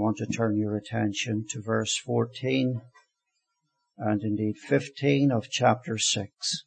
want to turn your attention to verse 14 and indeed 15 of chapter 6.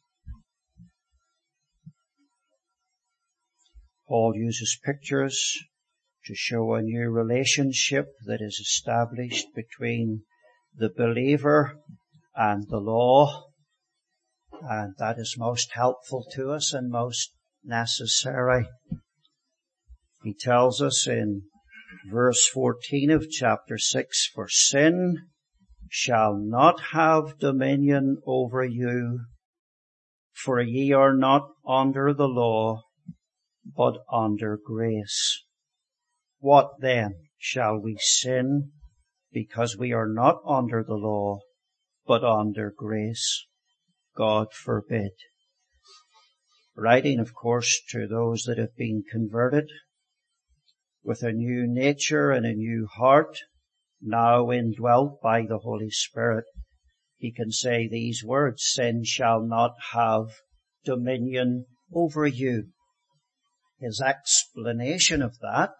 Paul uses pictures to show a new relationship that is established between the believer and the law, and that is most helpful to us and most necessary. He tells us in verse 14 of chapter 6, "For sin shall not have dominion over you, for ye are not under the law, but under grace. What then? Shall we sin because we are not under the law, but under grace? God forbid." Writing, of course, to those that have been converted with a new nature and a new heart, now indwelt by the Holy Spirit, he can say these words, "Sin shall not have dominion over you." His explanation of that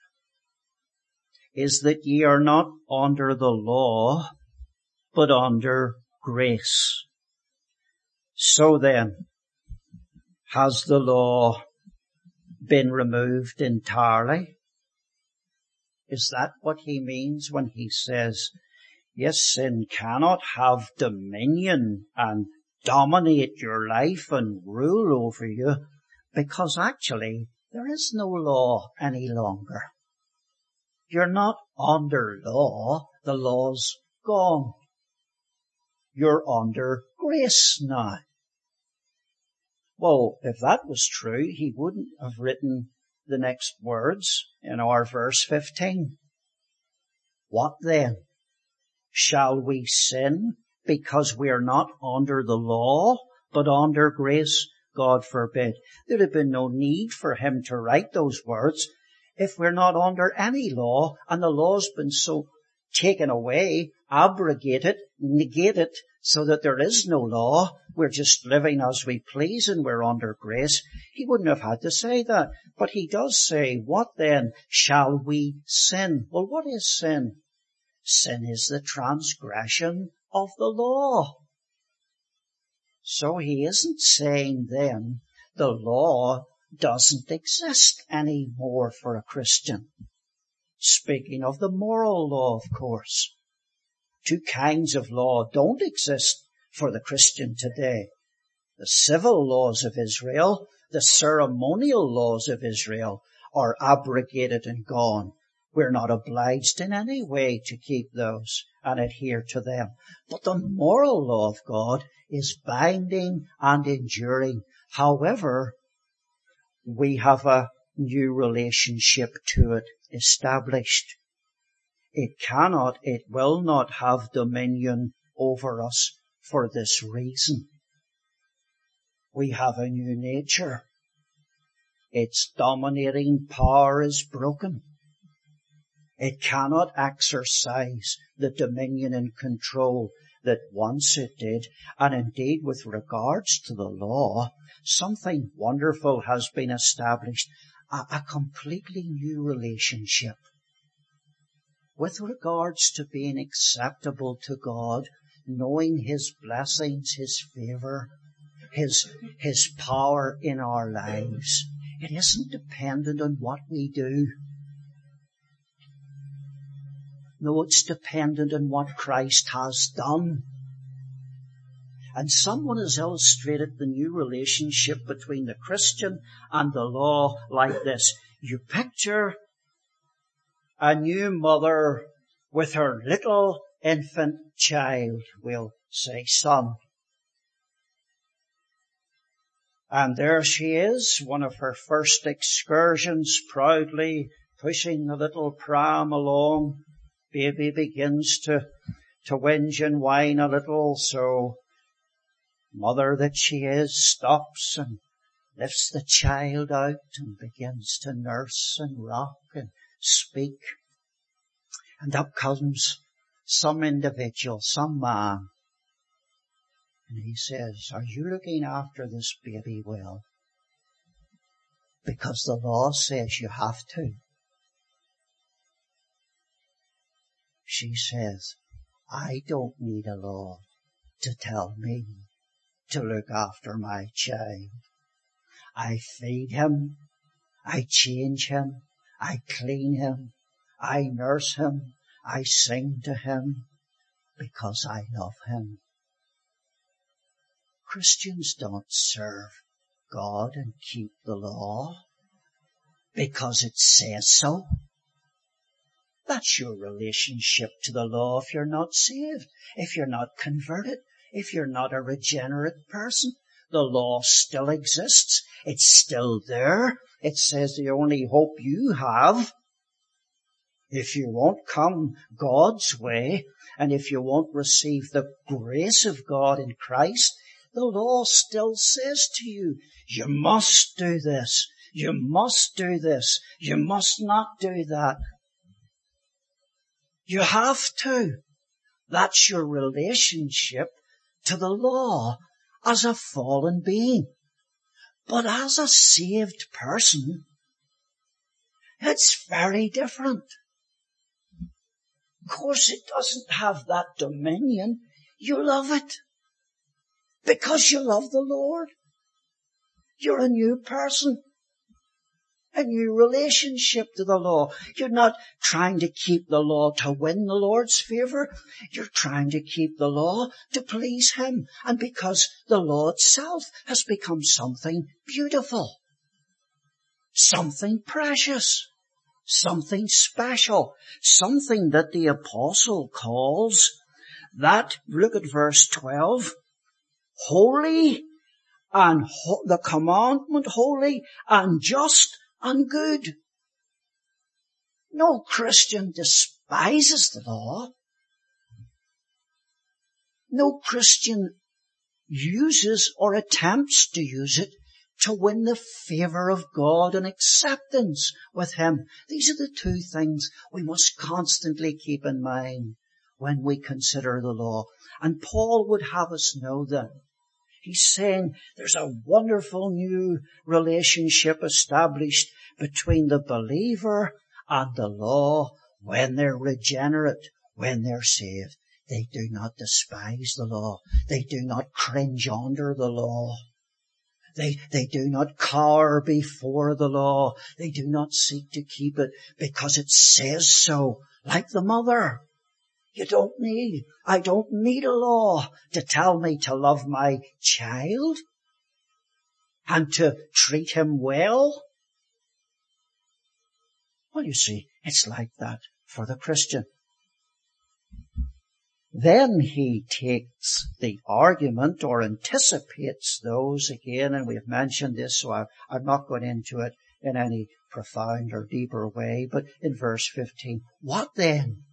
is that ye are not under the law, but under grace. So then, has the law been removed entirely? Is that what he means when he says, yes, sin cannot have dominion and dominate your life and rule over you, because actually there is no law any longer. You're not under law. The law's gone. You're under grace now. Well, if that was true, he wouldn't have written the next words in our verse 15. What then? Shall we sin because we are not under the law, but under grace? God forbid. There'd have been no need for him to write those words if we're not under any law, and the law's been so taken away, abrogated, negated, so that there is no law. We're just living as we please and we're under grace. He wouldn't have had to say that. But he does say, what then? Shall we sin? Well, what is sin? Sin is the transgression of the law. So he isn't saying then the law doesn't exist anymore for a Christian. Speaking of the moral law, of course. Two kinds of law don't exist for the Christian today. The civil laws of Israel, the ceremonial laws of Israel are abrogated and gone. We're not obliged in any way to keep those and adhere to them. But the moral law of God is binding and enduring. However, we have a new relationship to it established. It cannot, it will not have dominion over us for this reason. We have a new nature. Its dominating power is broken. It cannot exercise the dominion and control that once it did. And indeed, with regards to the law, something wonderful has been established, a completely new relationship. With regards to being acceptable to God, knowing his blessings, his favor, his power in our lives, it isn't dependent on what we do. No, it's dependent on what Christ has done. And someone has illustrated the new relationship between the Christian and the law like this. You picture a new mother with her little infant child, we'll say son. And there she is, one of her first excursions, proudly pushing the little pram along. Baby begins to whinge and whine a little, so mother that she is stops and lifts the child out and begins to nurse and rock and speak. And up comes some individual, some man, and he says, "Are you looking after this baby well? Because the law says you have to." she says, I don't need a law to tell me to look after my child. I feed him, I change him, I clean him, I nurse him, I sing to him because I love him. Christians don't serve God and keep the law because it says so. That's your relationship to the law if you're not saved, if you're not converted, if you're not a regenerate person. The law still exists. It's still there. It says the only hope you have, if you won't come God's way, and if you won't receive the grace of God in Christ, the law still says to you, you must do this, you must do this, you must not do that. You have to. That's your relationship to the law as a fallen being. But as a saved person, it's very different. Of course, it doesn't have that dominion. You love it because you love the Lord. You're a new person, a new relationship to the law. You're not trying to keep the law to win the Lord's favour. You're trying to keep the law to please Him. And because the law itself has become something beautiful, something precious, something special, something that the apostle calls that, look at verse 12, holy, and the commandment holy and just and good. No Christian despises the law. No Christian uses or attempts to use it to win the favour of God and acceptance with Him. These are the two things we must constantly keep in mind when we consider the law. And Paul would have us know that. He's saying there's a wonderful new relationship established between the believer and the law when they're regenerate, when they're saved. They do not despise the law. They do not cringe under the law. They do not cower before the law. They do not seek to keep it because it says so, like the mother. I don't need a law to tell me to love my child and to treat him well. Well, you see, it's like that for the Christian. Then he takes the argument or anticipates those again, and we've mentioned this, so I'm not going into it in any profound or deeper way, but in verse 15, what then?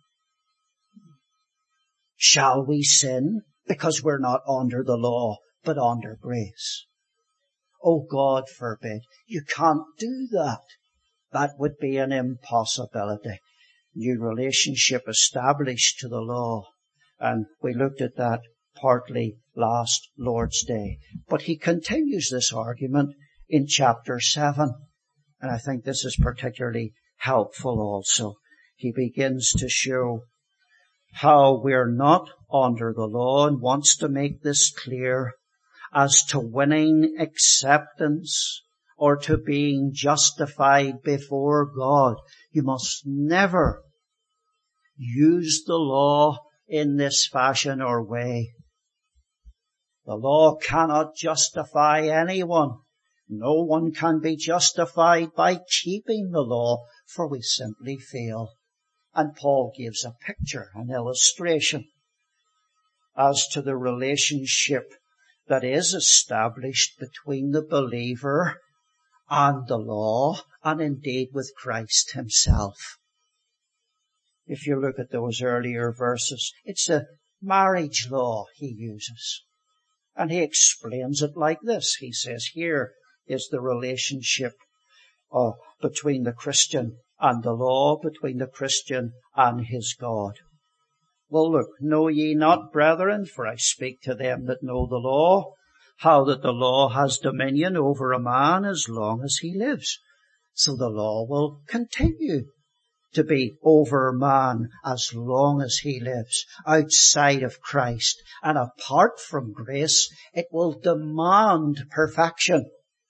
Shall we sin because we're not under the law, but under grace? Oh, God forbid. You can't do that. That would be an impossibility. New relationship established to the law. And we looked at that partly last Lord's Day. But he continues this argument in chapter 7. And I think this is particularly helpful also. He begins to show how we're not under the law and wants to make this clear as to winning acceptance or to being justified before God. You must never use the law in this fashion or way. The law cannot justify anyone. No one can be justified by keeping the law, for we simply fail. And Paul gives a picture, an illustration, as to the relationship that is established between the believer and the law, and indeed with Christ himself. If you look at those earlier verses, it's a marriage law he uses. And he explains it like this. He says, here is the relationship between the Christian and the law, between the Christian and his God. Well, look, know ye not, brethren, for I speak to them that know the law, how that the law has dominion over a man as long as he lives. So the law will continue to be over man as long as he lives outside of Christ. And apart from grace, it will demand perfection.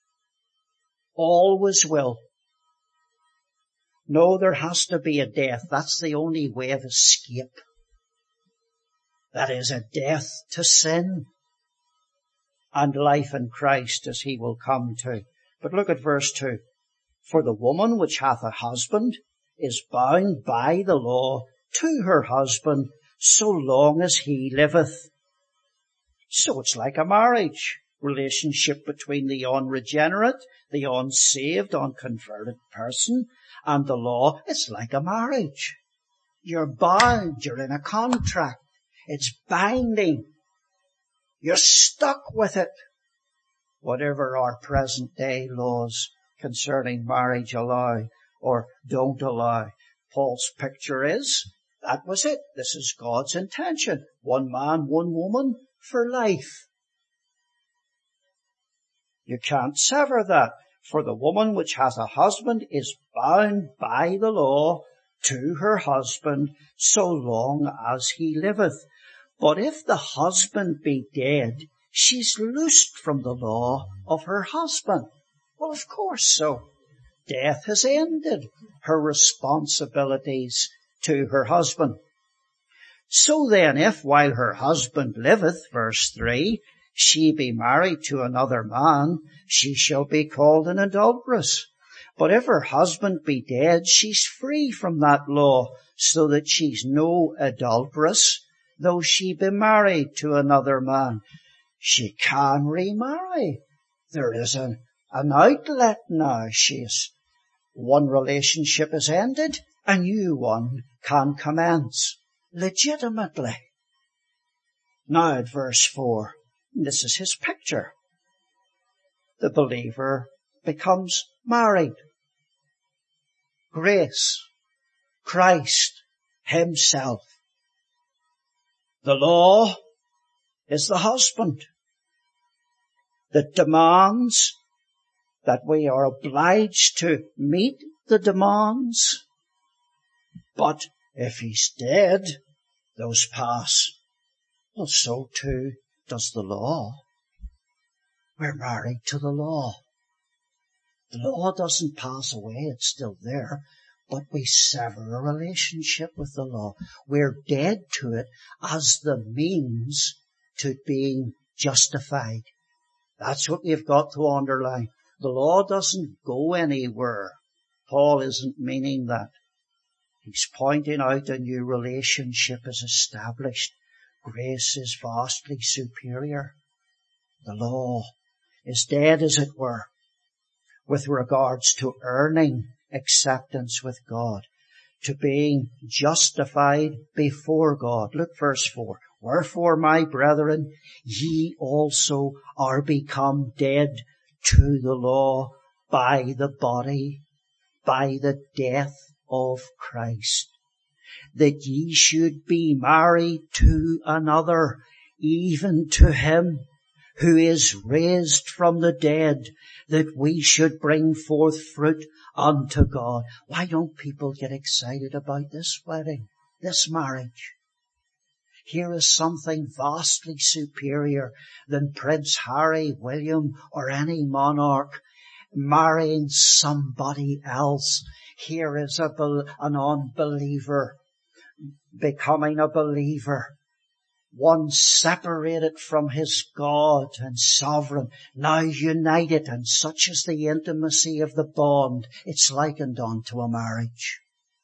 Always will. No, there has to be a death. That's the only way of escape. That is a death to sin and life in Christ, as he will come to. But look at verse 2. For the woman which hath a husband is bound by the law to her husband so long as he liveth. So it's like a marriage relationship between the unregenerate, the unsaved, unconverted person and the law. It's like a marriage. You're bound. You're in a contract. It's binding. You're stuck with it. Whatever our present day laws concerning marriage allow or don't allow, Paul's picture is, that was it. This is God's intention. One man, one woman for life. You can't sever that. For the woman which has a husband is bound by the law to her husband so long as he liveth. But if the husband be dead, she's loosed from the law of her husband. Well, of course so. Death has ended her responsibilities to her husband. So then, if while her husband liveth, verse 3, she be married to another man, she shall be called an adulteress. But if her husband be dead, she's free from that law, so that she's no adulteress, though she be married to another man. She can remarry. There is an outlet now. One relationship is ended, a new one can commence legitimately. Now at verse 4, this is his picture. The believer becomes married. Grace, Christ himself. The law is the husband that demands that we are obliged to meet the demands. But if he's dead, those pass. Well, so too does the law. We're married to the law. The law doesn't pass away, it's still there, but we sever a relationship with the law. We're dead to it as the means to being justified. That's what we've got to underline. The law doesn't go anywhere. Paul isn't meaning that. He's pointing out a new relationship is established. Grace is vastly superior. The law is dead, as it were, with regards to earning acceptance with God, to being justified before God. Look, verse 4. Wherefore, my brethren, ye also are become dead to the law by the body, by the death of Christ, that ye should be married to another, even to him who is raised from the dead, that we should bring forth fruit unto God. Why don't people get excited about this wedding, this marriage? Here is something vastly superior than Prince Harry, William, or any monarch marrying somebody else. Here is an unbeliever becoming a believer. One separated from his God and sovereign, now united, and such is the intimacy of the bond. It's likened unto a marriage.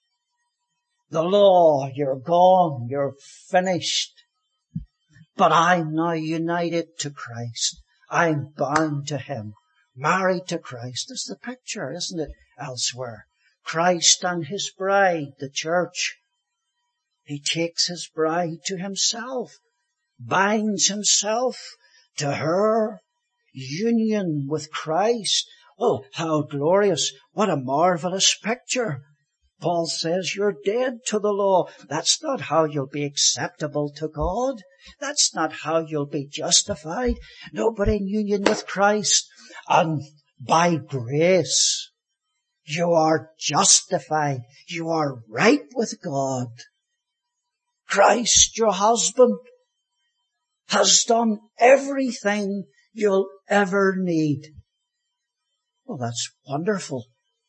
The law, you're gone, you're finished. But I'm now united to Christ. I'm bound to him. Married to Christ. That's the picture, isn't it, elsewhere? Christ and his bride, the church. He takes his bride to himself, binds himself to her, union with Christ. Oh, how glorious. What a marvelous picture. Paul says you're dead to the law. That's not how you'll be acceptable to God. That's not how you'll be justified. No, but in union with Christ and by grace, You are justified. You are right with God. Christ, your husband, has done everything you'll ever need. Well, that's wonderful.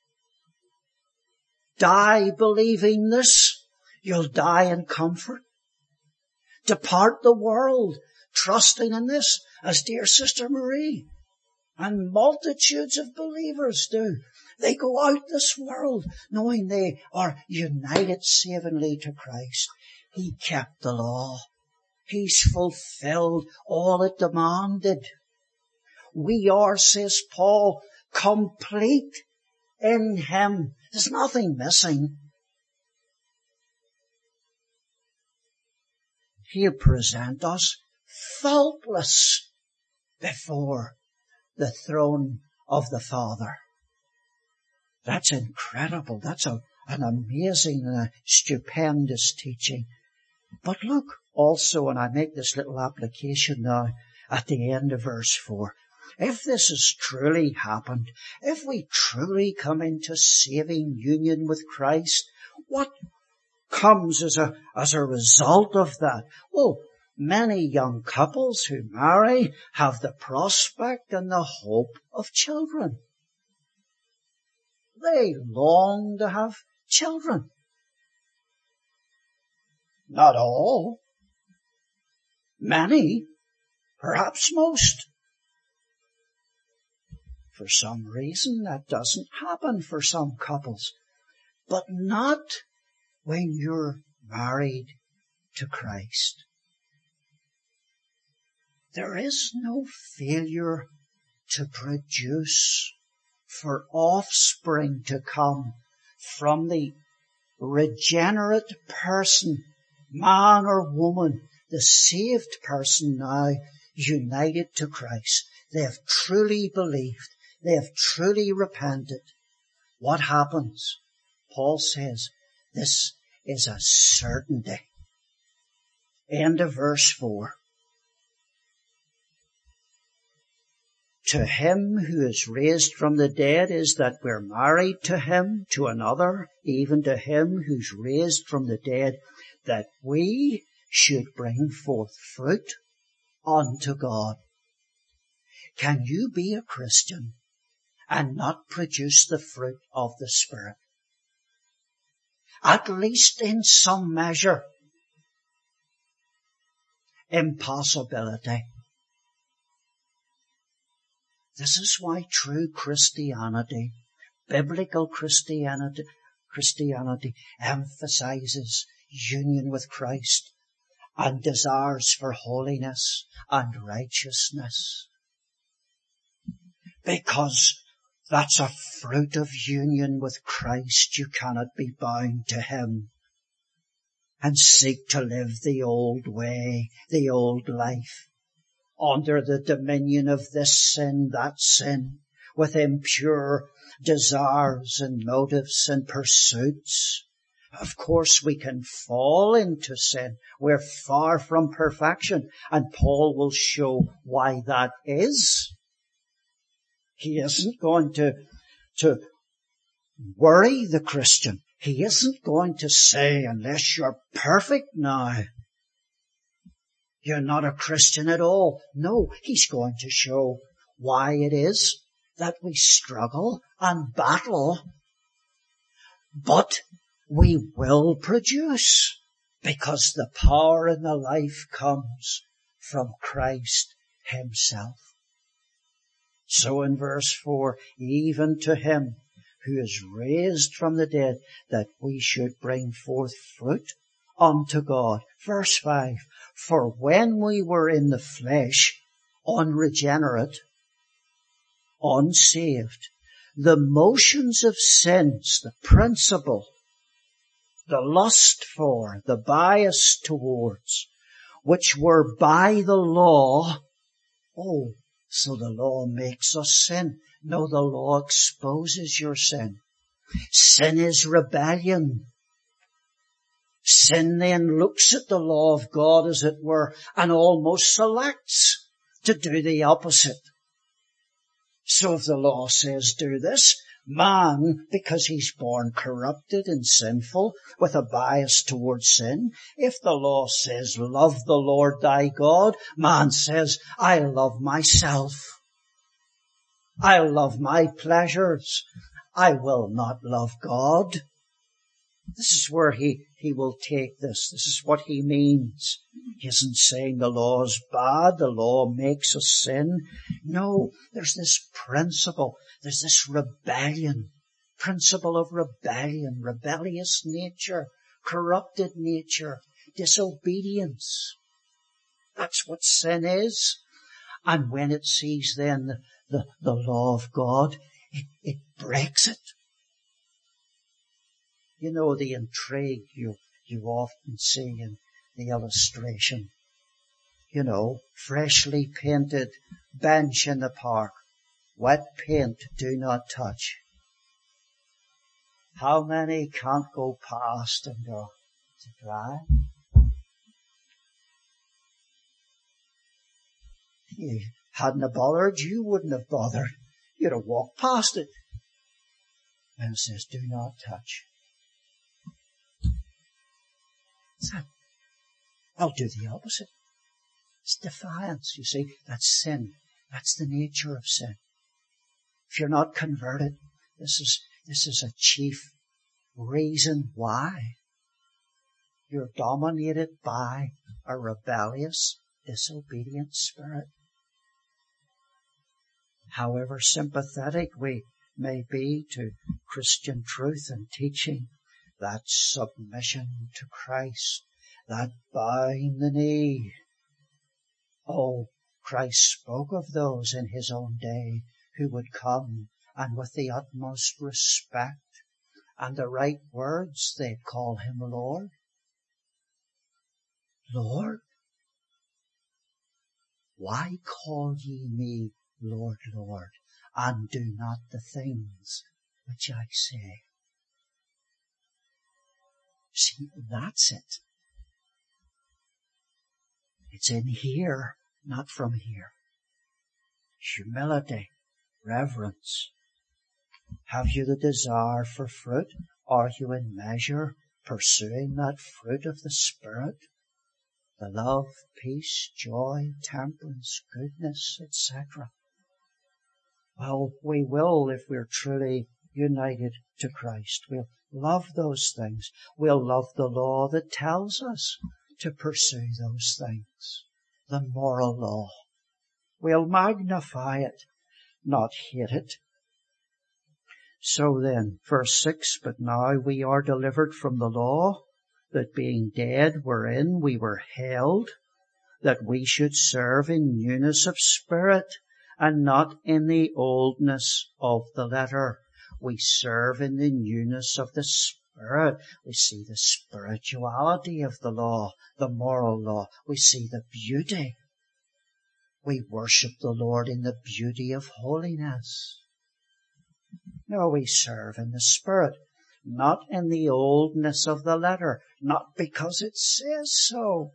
Die believing this. You'll die in comfort. Depart the world trusting in this, as dear Sister Marie and multitudes of believers do. They go out this world knowing they are united savingly to Christ. He kept the law. He's fulfilled all it demanded. We are, says Paul, complete in Him. There's nothing missing. He'll present us faultless before the throne of the Father. That's incredible. That's an amazing and a stupendous teaching. But look also, and I make this little application now at the end of verse 4. If this has truly happened, if we truly come into saving union with Christ, what comes as a result of that? Well, many young couples who marry have the prospect and the hope of children. They long to have children. Not all. Many, perhaps most. For some reason, that doesn't happen for some couples. But not when you're married to Christ. There is no failure to produce for offspring to come from the regenerate person, man or woman, the saved person now united to Christ. They have truly believed. They have truly repented. What happens? Paul says, this is a certainty. End of verse 4. To Him who is raised from the dead is that we're married to Him, to another, even to Him who's raised from the dead, that we should bring forth fruit unto God. Can you be a Christian and not produce the fruit of the Spirit? At least in some measure. Impossibility. This is why true Christianity, biblical Christianity emphasizes union with Christ and desires for holiness and righteousness. Because that's a fruit of union with Christ. You cannot be bound to Him and seek to live the old way, the old life, under the dominion of this sin, that sin, with impure desires and motives and pursuits. Of course, we can fall into sin. We're far from perfection, and Paul will show why that is. He isn't going to worry the Christian. He isn't going to say, unless you're perfect now, you're not a Christian at all. No, he's going to show why it is that we struggle and battle, but we will produce, because the power and the life comes from Christ Himself. So in verse 4, even to Him who is raised from the dead, that we should bring forth fruit unto God. Verse 5, for when we were in the flesh, unregenerate, unsaved, the motions of sins, the principle, the lust for, the bias towards, which were by the law. Oh, so the law makes us sin. No, the law exposes your sin. Sin is rebellion. Sin then looks at the law of God, as it were, and almost selects to do the opposite. So if the law says do this, Man, because he's born corrupted and sinful, with a bias towards sin. If the law says, love the Lord thy God, man says, I love myself. I love my pleasures. I will not love God. This is where he will take this. This is what he means. He isn't saying the law is bad, the law makes us sin. No, there's this principle, there's this rebellion, principle of rebellion, rebellious nature, corrupted nature, disobedience. That's what sin is. And when it sees then the law of God, it breaks it. You know the intrigue you often see in the illustration. You know, freshly painted bench in the park. Wet paint, do not touch. How many can't go past and go, is it dry? You hadn't have bothered, you wouldn't have bothered. You'd have walked past it. And it says, do not touch. So, I'll do the opposite. It's defiance, you see. That's sin. That's the nature of sin. If you're not converted, this is a chief reason why. You're dominated by a rebellious, disobedient spirit. However sympathetic we may be to Christian truth and teaching, that submission to Christ, that bowing the knee. Oh, Christ spoke of those in his own day who would come and with the utmost respect and the right words they'd call him Lord. Lord, why call ye me Lord, Lord, and do not the things which I say? See, that's it. It's in here, not from here. Humility, reverence. Have you the desire for fruit? Are you in measure pursuing that fruit of the Spirit? The love, peace, joy, temperance, goodness, etc. Well, we will if we're truly united to Christ. We'll love those things. We'll love the law that tells us to pursue those things. The moral law. We'll magnify it, not hate it. So then, verse 6, but now we are delivered from the law, that being dead wherein we were held, that we should serve in newness of spirit, and not in the oldness of the letter. We serve in the newness of the Spirit. We see the spirituality of the law, the moral law. We see the beauty. We worship the Lord in the beauty of holiness. No, we serve in the Spirit, not in the oldness of the letter, not because it says so.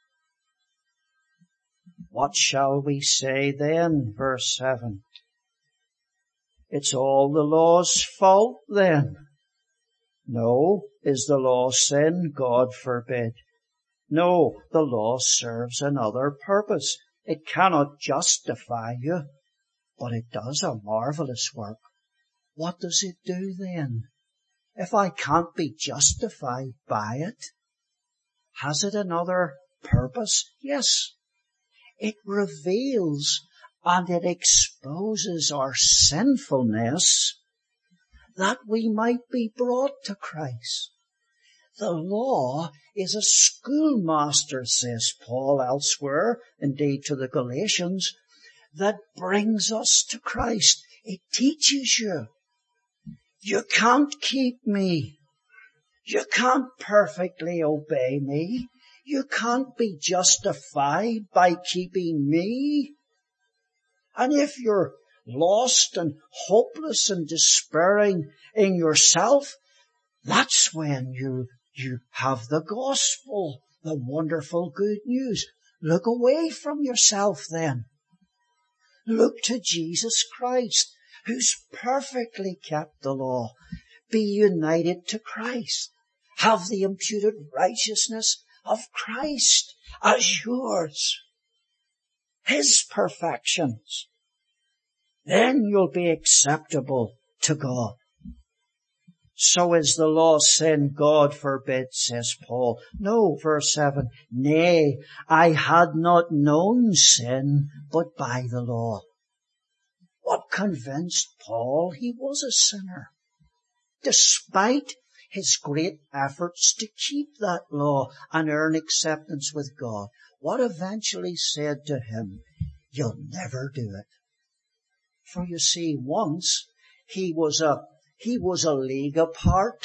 What shall we say then? Verse 7. It's all the law's fault then. No. Is the law sin? God forbid. No, the law serves another purpose. It cannot justify you, but it does a marvelous work. What does it do then? If I can't be justified by it, has it another purpose? Yes. It reveals and it exposes our sinfulness that we might be brought to Christ. The law is a schoolmaster, says Paul elsewhere, indeed to the Galatians, that brings us to Christ. It teaches you. You can't keep me. You can't perfectly obey me. You can't be justified by keeping me. And if you're lost and hopeless and despairing in yourself, that's when you have the gospel, the wonderful good news. Look away from yourself then. Look to Jesus Christ. who's perfectly kept the law, be united to Christ. Have the imputed righteousness of Christ as yours. His perfections. Then you'll be acceptable to God. So is the law sin? God forbid, says Paul. No, verse 7. Nay, I had not known sin but by the law. What convinced Paul he was a sinner? Despite his great efforts to keep that law and earn acceptance with God, what eventually said to him, you'll never do it. For you see, once he was a league apart.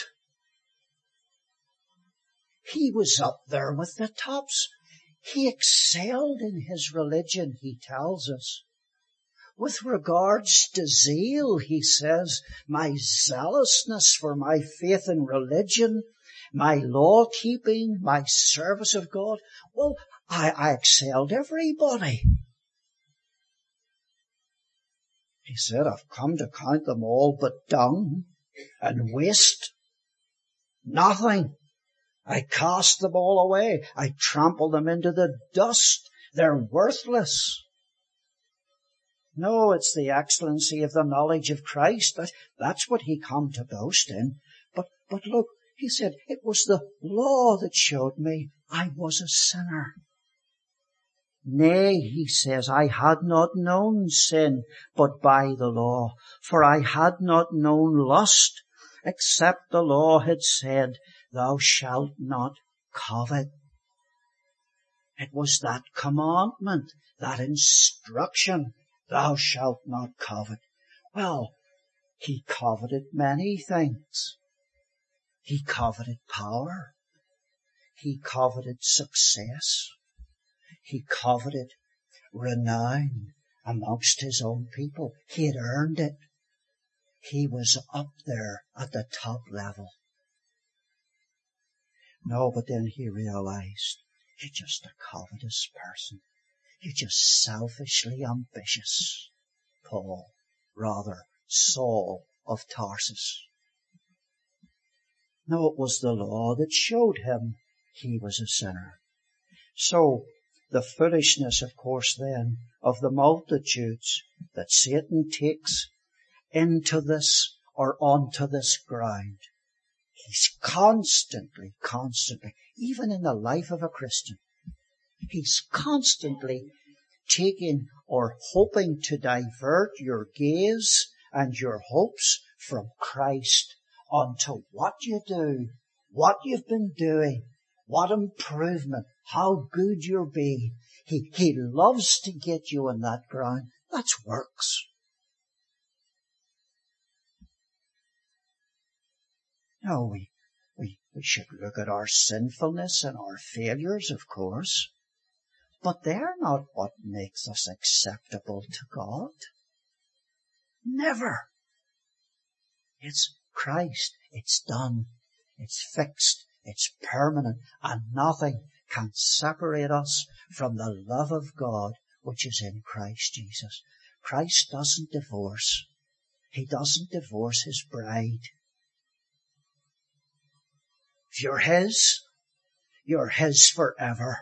He was up there with the tops. He excelled in his religion, he tells us. With regards to zeal, he says, my zealousness for my faith in religion, my law-keeping, my service of God, well, I excelled everybody. He said, I've come to count them all but dung and waste. Nothing. I cast them all away. I trample them into the dust. They're worthless. No, it's the excellency of the knowledge of Christ. That's what he come to boast in. But look, he said, it was the law that showed me I was a sinner. Nay, he says, I had not known sin but by the law, for I had not known lust, except the law had said, thou shalt not covet. It was that commandment, that instruction, thou shalt not covet. Well, he coveted many things. He coveted power. He coveted success. He coveted renown amongst his own people. He had earned it. He was up there at the top level. No, but then he realized, you're just a covetous person. You're just selfishly ambitious. Saul of Tarsus. No, it was the law that showed him he was a sinner. So, the foolishness, of course, then, of the multitudes that Satan takes into this or onto this ground. He's constantly, even in the life of a Christian, he's constantly taking or hoping to divert your gaze and your hopes from Christ onto what you do, what you've been doing, what improvement, how good you'll be. He loves to get you on that ground. That's works. No, we should look at our sinfulness and our failures, of course. But they're not what makes us acceptable to God. Never. It's Christ. It's done. It's fixed. It's permanent. And nothing can separate us from the love of God which is in Christ Jesus. Christ doesn't divorce. He doesn't divorce his bride. If you're his forever.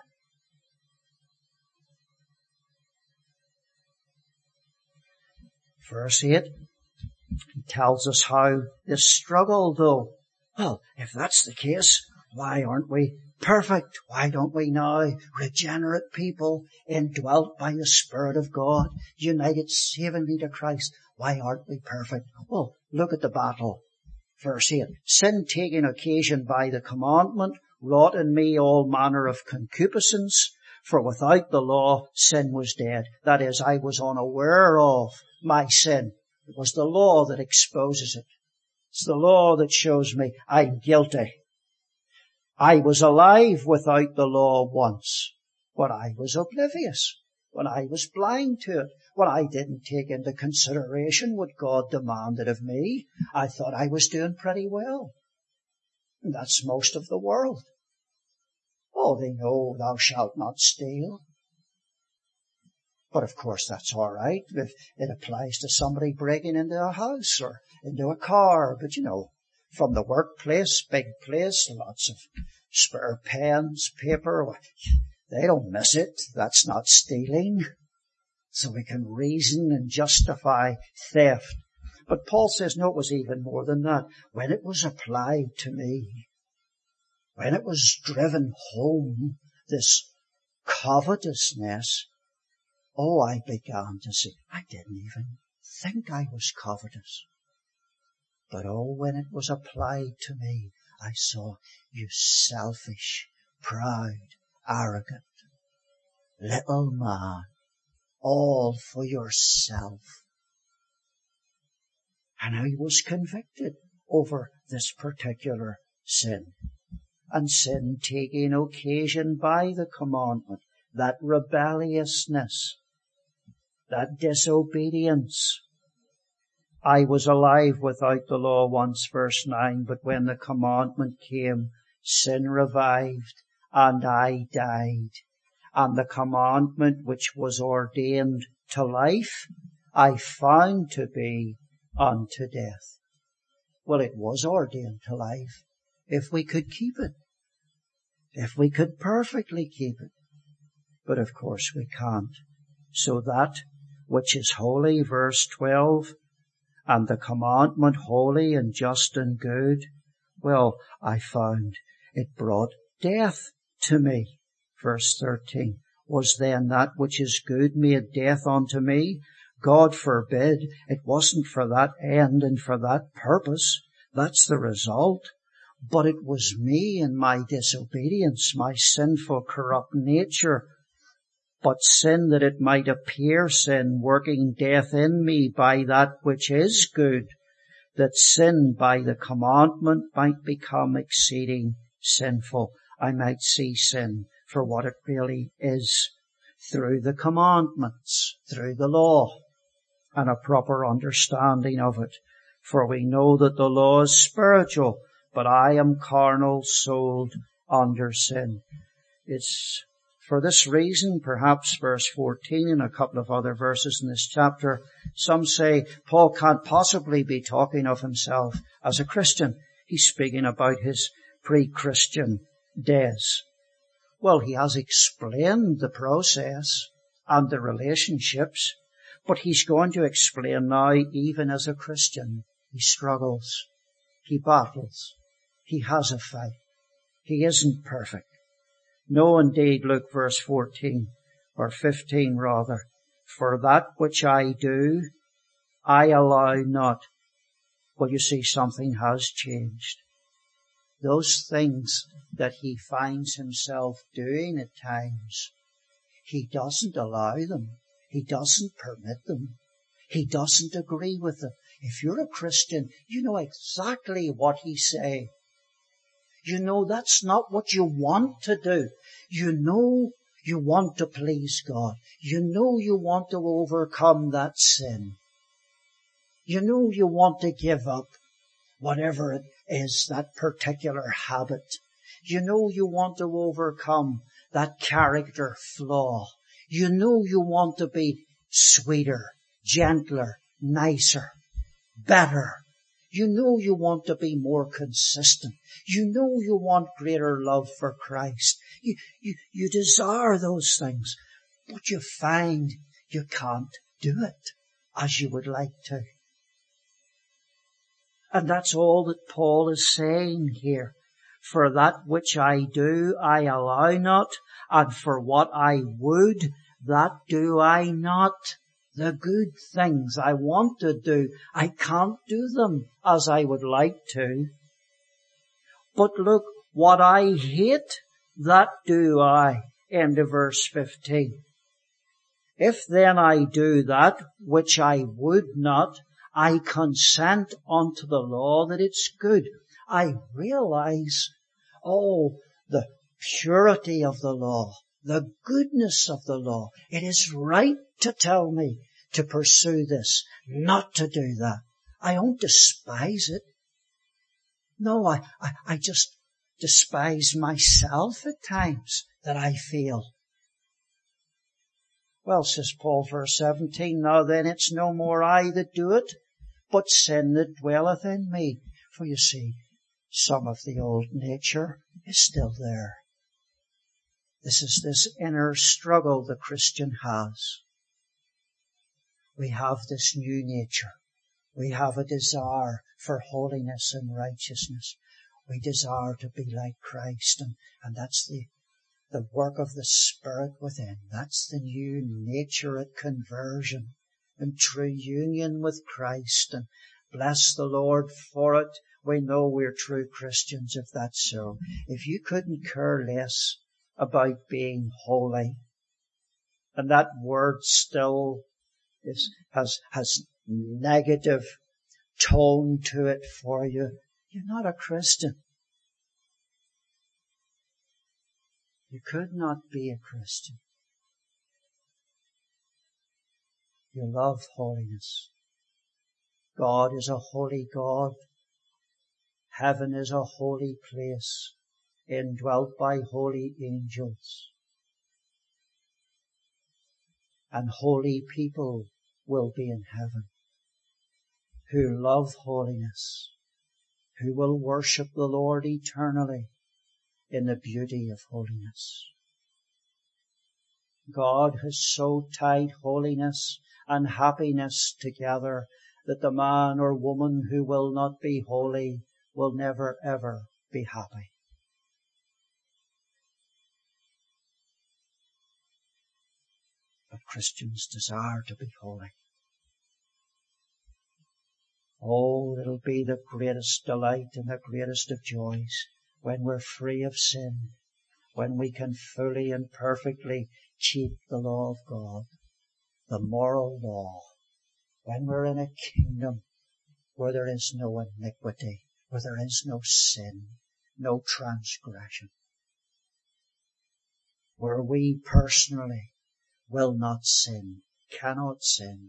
Verse 8, he tells us how this struggle, though. Well, if that's the case, why aren't we perfect? Why don't we now, regenerate people, indwelt by the Spirit of God, united savingly to Christ, why aren't we perfect? Well, look at the battle. Verse 8, sin taking occasion by the commandment wrought in me all manner of concupiscence, for without the law sin was dead. That is, I was unaware of my sin. It was the law that exposes it. It's the law that shows me I'm guilty. I was alive without the law once, but I was oblivious, when I was blind to it, when I didn't take into consideration what God demanded of me. I thought I was doing pretty well. And that's most of the world. Oh, they know thou shalt not steal. But of course that's all right if it applies to somebody breaking into a house or into a car. But from the workplace, big place, lots of spare pens, paper, they don't miss it. That's not stealing. So we can reason and justify theft. But Paul says, no, it was even more than that. When it was applied to me, when it was driven home, this covetousness, I began to see, I didn't even think I was covetous. But when it was applied to me, I saw, you selfish, proud, arrogant, little man, all for yourself. And I was convicted over this particular sin. And sin taking occasion by the commandment, that rebelliousness, that disobedience. I was alive without the law once, verse 9, but when the commandment came, sin revived, and I died. And the commandment which was ordained to life, I found to be unto death. Well, it was ordained to life if we could keep it, if we could perfectly keep it. But of course we can't. So that which is holy, verse 12, and the commandment holy and just and good, well, I found it brought death to me. Verse 13, was then that which is good made death unto me? God forbid. It wasn't for that end and for that purpose. That's the result. But it was me and my disobedience, my sinful, corrupt nature. But sin, that it might appear sin, working death in me by that which is good, that sin by the commandment might become exceeding sinful. I might see sin for what it really is through the commandments, through the law, and a proper understanding of it. For we know that the law is spiritual, but I am carnal, sold under sin. It's for this reason, perhaps verse 14 and a couple of other verses in this chapter, some say Paul can't possibly be talking of himself as a Christian. He's speaking about his pre-Christian days. Well, he has explained the process and the relationships, but he's going to explain now, even as a Christian, he struggles, he battles, he has a fight. He isn't perfect. No, indeed, look, verse 14, or 15 rather. For that which I do, I allow not. Well, you see, something has changed. Those things that he finds himself doing at times, he doesn't allow them. He doesn't permit them. He doesn't agree with them. If you're a Christian, you know exactly what he's saying. You know that's not what you want to do. You know you want to please God. You know you want to overcome that sin. You know you want to give up whatever it is, that particular habit. You know you want to overcome that character flaw. You know you want to be sweeter, gentler, nicer, better. You know you want to be more consistent. You know you want greater love for Christ. You desire those things, but you find you can't do it as you would like to. And that's all that Paul is saying here. For that which I do, I allow not, and for what I would, that do I not. The good things I want to do, I can't do them as I would like to. But look, what I hate, that do I. End of verse 15. If then I do that which I would not, I consent unto the law that it's good. I realize, the purity of the law, the goodness of the law. It is right to tell me to pursue this, not to do that. I don't despise it. No, I just despise myself at times that I feel. Well, says Paul, verse 17, now then it's no more I that do it, but sin that dwelleth in me. For you see, some of the old nature is still there. This is this inner struggle the Christian has. We have this new nature. We have a desire for holiness and righteousness. We desire to be like Christ, and that's the work of the Spirit within. That's the new nature at conversion and true union with Christ. And bless the Lord for it. We know we're true Christians if that's so. If you couldn't care less about being holy, and that word still has negative tone to it for you, you're not a Christian. You could not be a Christian. You love holiness. God is a holy God. Heaven is a holy place, indwelt by holy angels. And holy people will be in heaven, who love holiness, who will worship the Lord eternally in the beauty of holiness. God has so tied holiness and happiness together that the man or woman who will not be holy will never ever be happy. But Christians desire to be holy. Oh, it'll be the greatest delight and the greatest of joys when we're free of sin, when we can fully and perfectly keep the law of God, the moral law, when we're in a kingdom where there is no iniquity, where there is no sin, no transgression, where we personally will not sin, cannot sin,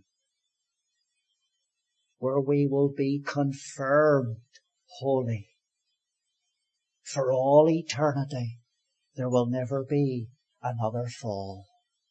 where we will be confirmed holy. For all eternity, there will never be another fall.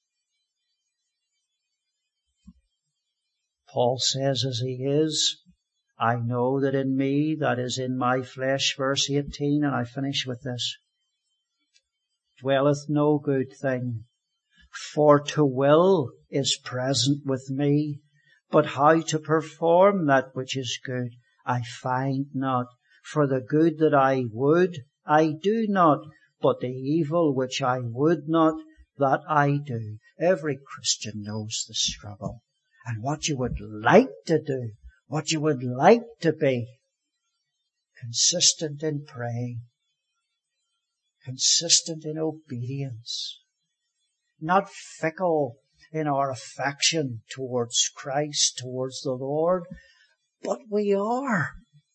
Paul says as he is, I know that in me, that is in my flesh, verse 18, and I finish with this, dwelleth no good thing, for to will is present with me, but how to perform that which is good I find not. For the good that I would, I do not, but the evil which I would not, that I do. Every Christian knows the struggle. And what you would like to do, what you would like to be. Consistent in praying, consistent in obedience, not fickle in our affection towards Christ, towards the Lord, but we are.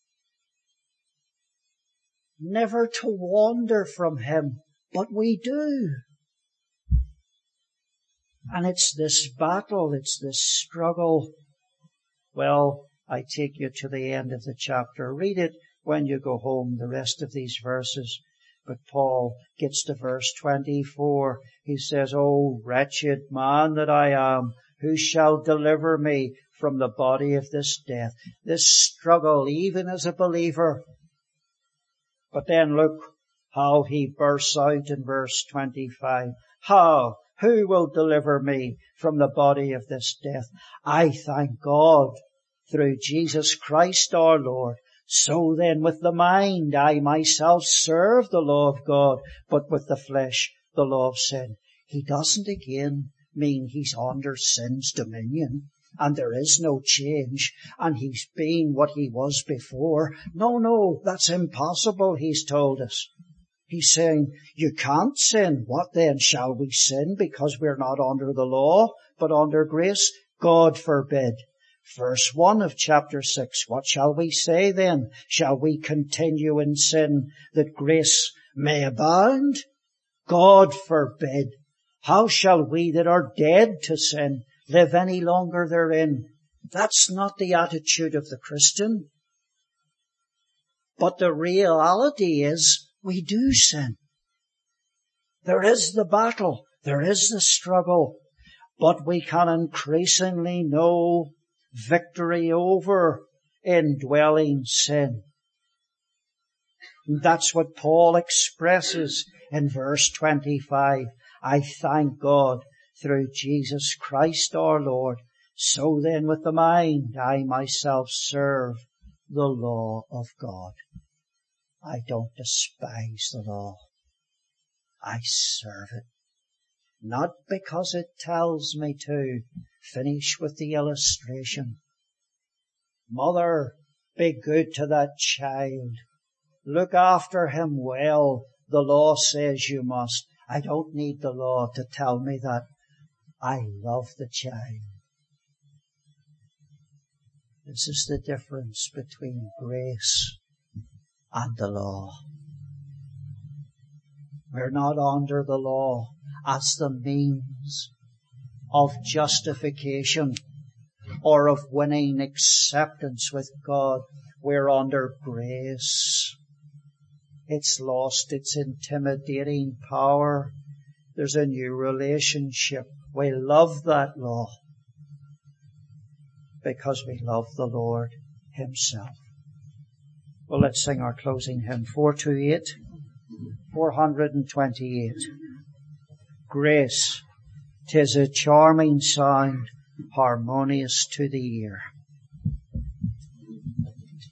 Never to wander from Him, but we do. And it's this battle, it's this struggle. Well, I take you to the end of the chapter. Read it when you go home, the rest of these verses. But Paul gets to verse 24. He says, O wretched man that I am, who shall deliver me from the body of this death? This struggle, even as a believer. But then look how he bursts out in verse 25. How? Who will deliver me from the body of this death? I thank God through Jesus Christ our Lord. So then with the mind I myself serve the law of God, but with the flesh the law of sin. He doesn't again mean he's under sin's dominion and there is no change and he's been what he was before. No, that's impossible, he's told us. He's saying, you can't sin. What then? Shall we sin because we're not under the law, but under grace? God forbid. Verse 1 of chapter 6, what shall we say then? Shall we continue in sin that grace may abound? God forbid. How shall we that are dead to sin live any longer therein? That's not the attitude of the Christian. But the reality is, we do sin. There is the battle. There is the struggle. but we can increasingly know victory over indwelling sin. And that's what Paul expresses in verse 25. I thank God through Jesus Christ our Lord. So then with the mind I myself serve the law of God. I don't despise the law. I serve it. Not because it tells me to. Finish with the illustration. Mother, be good to that child. Look after him well. The law says you must. I don't need the law to tell me that. I love the child. This is the difference between grace and the law. We're not under the law as the means of justification or of winning acceptance with God. We're under grace. It's lost its intimidating power. There's a new relationship. We love that law because we love the Lord Himself. Well, let's sing our closing hymn, 428. Grace, 'tis a charming sound, harmonious to the ear.